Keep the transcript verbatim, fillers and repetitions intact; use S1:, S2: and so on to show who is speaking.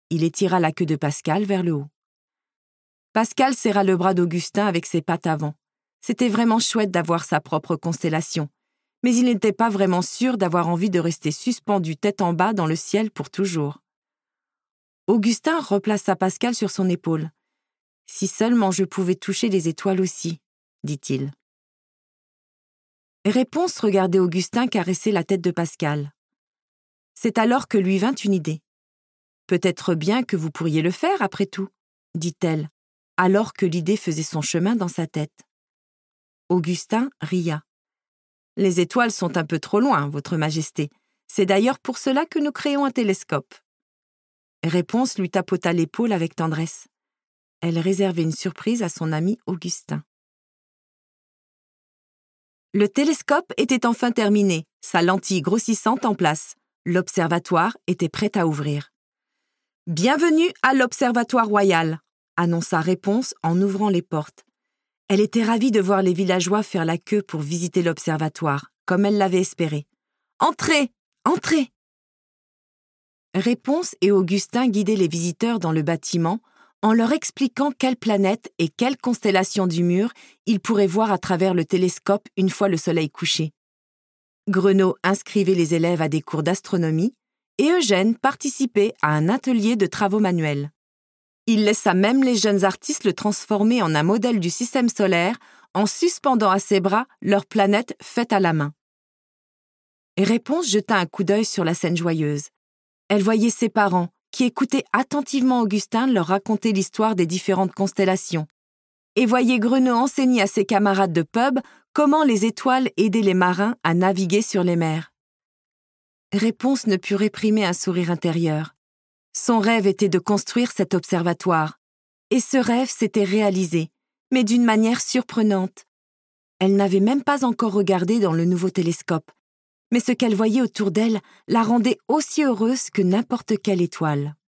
S1: Il étira la queue de Pascal vers le haut. Pascal serra le bras d'Augustin avec ses pattes avant. C'était vraiment chouette d'avoir sa propre constellation, mais il n'était pas vraiment sûr d'avoir envie de rester suspendu tête en bas dans le ciel pour toujours. Augustin replaça Pascal sur son épaule. « Si seulement je pouvais toucher les étoiles aussi, » dit-il. Réponse regardait Augustin caresser la tête de Pascal. C'est alors que lui vint une idée. « Peut-être bien que vous pourriez le faire, après tout, » dit-elle, alors que l'idée faisait son chemin dans sa tête. Augustin ria. « Les étoiles sont un peu trop loin, Votre Majesté. C'est d'ailleurs pour cela que nous créons un télescope. » Réponse lui tapota l'épaule avec tendresse. Elle réservait une surprise à son ami Augustin. Le télescope était enfin terminé, sa lentille grossissante en place. L'observatoire était prêt à ouvrir. « Bienvenue à l'Observatoire royal », annonça Réponse en ouvrant les portes. Elle était ravie de voir les villageois faire la queue pour visiter l'observatoire, comme elle l'avait espéré. « Entrez, entrez !» Réponse et Augustin guidaient les visiteurs dans le bâtiment en leur expliquant quelle planète et quelle constellation du mur ils pourraient voir à travers le télescope une fois le soleil couché. Grenot inscrivait les élèves à des cours d'astronomie et Eugène participait à un atelier de travaux manuels. Il laissa même les jeunes artistes le transformer en un modèle du système solaire en suspendant à ses bras leur planète faite à la main. Réponse jeta un coup d'œil sur la scène joyeuse. Elle voyait ses parents, qui écoutaient attentivement Augustin leur raconter l'histoire des différentes constellations, et voyait Grenot enseigner à ses camarades de pub comment les étoiles aidaient les marins à naviguer sur les mers. Réponse ne put réprimer un sourire intérieur. Son rêve était de construire cet observatoire, et ce rêve s'était réalisé, mais d'une manière surprenante. Elle n'avait même pas encore regardé dans le nouveau télescope, mais ce qu'elle voyait autour d'elle la rendait aussi heureuse que n'importe quelle étoile.